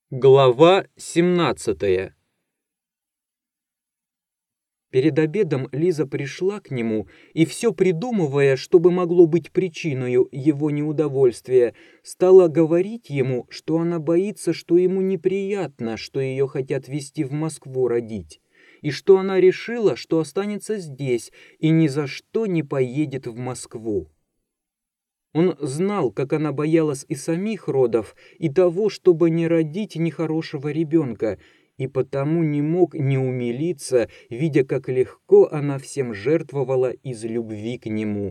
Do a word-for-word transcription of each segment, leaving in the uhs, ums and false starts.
Глава семнадцатая. Перед обедом Лиза пришла к нему и, все придумывая, что бы могло быть причиной его неудовольствия, стала говорить ему, что она боится, что ему неприятно, что ее хотят везти в Москву родить, и что она решила, что останется здесь и ни за что не поедет в Москву. Он знал, как она боялась и самих родов, и того, чтобы не родить нехорошего ребенка, и потому не мог не умилиться, видя, как легко она всем жертвовала из любви к нему.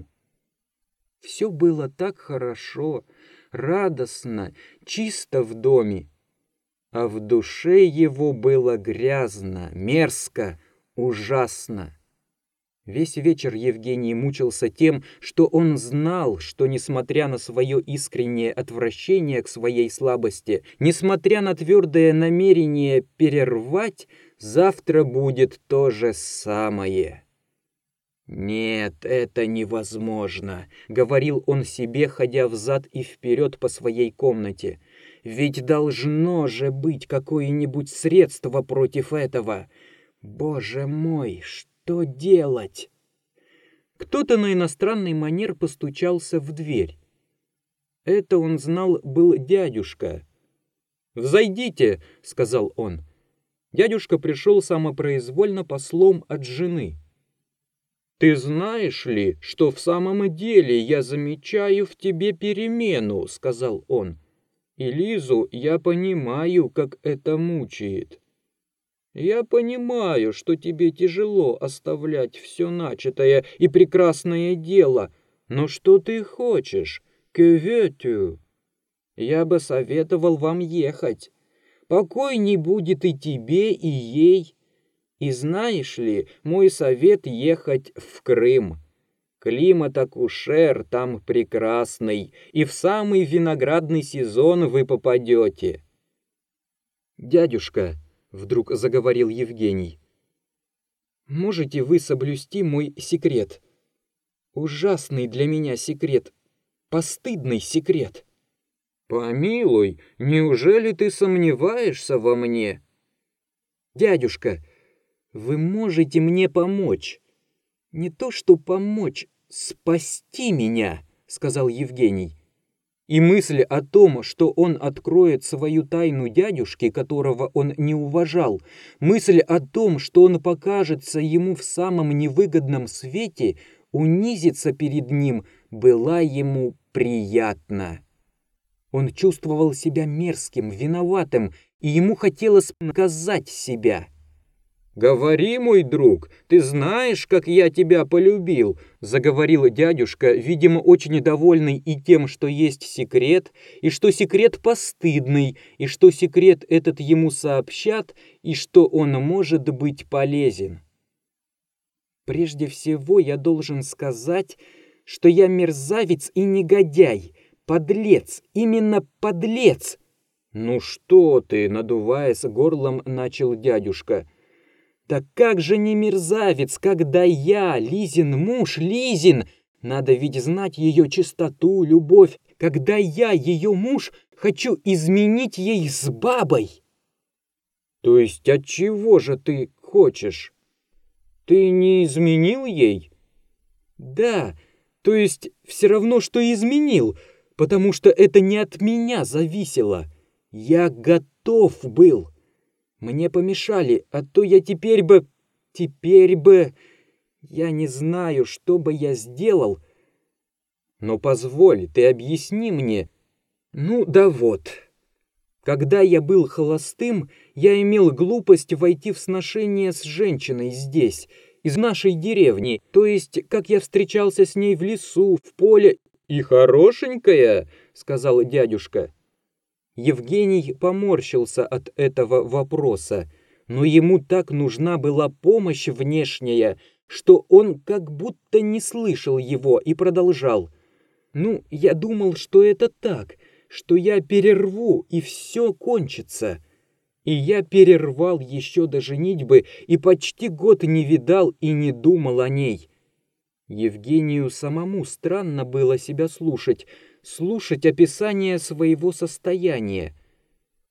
Все было так хорошо, радостно, чисто в доме, а в душе его было грязно, мерзко, ужасно. Весь вечер Евгений мучился тем, что он знал, что, несмотря на свое искреннее отвращение к своей слабости, несмотря на твердое намерение перервать, завтра будет то же самое. «Нет, это невозможно», — говорил он себе, ходя взад и вперед по своей комнате. «Ведь должно же быть какое-нибудь средство против этого. Боже мой, что Что делать?» Кто-то на иностранный манер постучался в дверь. Это, он знал, был дядюшка. «Взойдите», — сказал он. Дядюшка пришел самопроизвольно послом от жены. «Ты знаешь ли, что в самом деле я замечаю в тебе перемену», — сказал он. «И Лизу я понимаю, как это мучает. Я понимаю, что тебе тяжело оставлять все начатое и прекрасное дело, но что ты хочешь? Que veux-tu? Я бы советовал вам ехать. Покой не будет и тебе, и ей. И знаешь ли, мой совет ехать в Крым. Климат акушер там прекрасный, и в самый виноградный сезон вы попадете». «Дядюшка», — вдруг заговорил Евгений, — «можете вы соблюсти мой секрет? Ужасный для меня секрет, постыдный секрет». «Помилуй, неужели ты сомневаешься во мне?» «Дядюшка, вы можете мне помочь. Не то что помочь, спасти меня», — сказал Евгений. И мысль о том, что он откроет свою тайну дядюшке, которого он не уважал, мысль о том, что он покажется ему в самом невыгодном свете, унизится перед ним, была ему приятна. Он чувствовал себя мерзким, виноватым, и ему хотелось наказать себя. «Говори, мой друг, ты знаешь, как я тебя полюбил», — заговорил дядюшка, видимо, очень довольный и тем, что есть секрет, и что секрет постыдный, и что секрет этот ему сообщат, и что он может быть полезен. «Прежде всего я должен сказать, что я мерзавец и негодяй, подлец, именно подлец». «Ну что ты», — надуваясь горлом, начал дядюшка. «Да как же не мерзавец, когда я, Лизин муж, Лизин, надо ведь знать ее чистоту, любовь, когда я, ее муж, хочу изменить ей с бабой». «То есть от чего же ты хочешь? Ты не изменил ей?» «Да, то есть все равно, что изменил, потому что это не от меня зависело. Я готов был. Мне помешали, а то я теперь бы... Теперь бы... Я не знаю, что бы я сделал. Но позволь, ты объясни мне. Ну да вот. Когда я был холостым, я имел глупость войти в сношение с женщиной здесь, из нашей деревни, то есть, как я встречался с ней в лесу, в поле... «И хорошенькая», — сказал дядюшка. Евгений поморщился от этого вопроса, но ему так нужна была помощь внешняя, что он как будто не слышал его и продолжал. «Ну, я думал, что это так, что я перерву, и все кончится». И я перервал еще до женитьбы и почти год не видал и не думал о ней. Евгению самому странно было себя слушать, слушать описание своего состояния.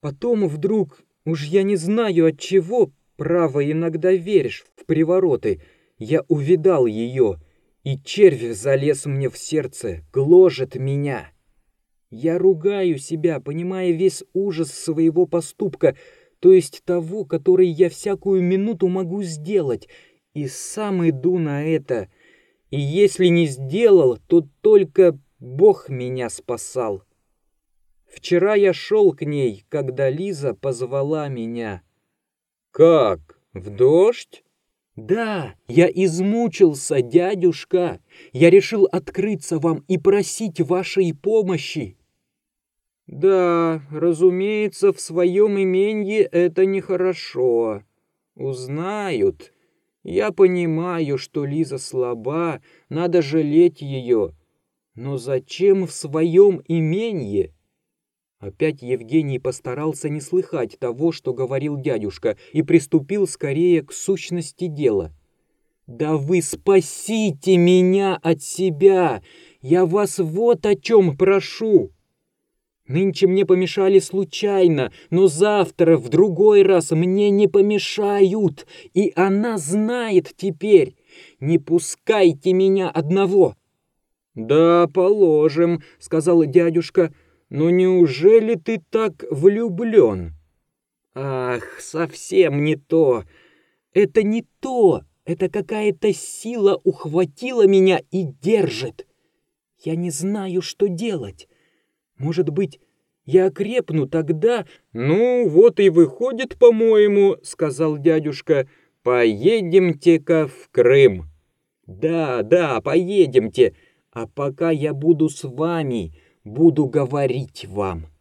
Потом вдруг, уж я не знаю от чего, право, иногда веришь в привороты, я увидал ее, и червь залез мне в сердце, гложет меня. Я ругаю себя, понимая весь ужас своего поступка, то есть того, который я всякую минуту могу сделать, и сам иду на это. И если не сделал, то только Бог меня спасал. Вчера я шел к ней, когда Лиза позвала меня. «Как? В дождь?» «Да, я измучился, дядюшка. Я решил открыться вам и просить вашей помощи». «Да, разумеется, в своем именье это нехорошо. Узнают. Я понимаю, что Лиза слаба, надо жалеть ее. Но зачем в своем именье?» Опять Евгений постарался не слыхать того, что говорил дядюшка, и приступил скорее к сущности дела. «Да вы спасите меня от себя! Я вас вот о чем прошу! Нынче мне помешали случайно, но завтра, в другой раз, мне не помешают, и она знает теперь. Не пускайте меня одного!» «Да, положим», — сказал дядюшка, — «но неужели ты так влюблен?» «Ах, совсем не то. Это не то. Это какая-то сила ухватила меня и держит. Я не знаю, что делать. Может быть, я окрепну тогда...» «Ну, вот и выходит, по-моему, — сказал дядюшка, — поедемте-ка в Крым». «Да, да, поедемте. А пока я буду с вами, буду говорить вам».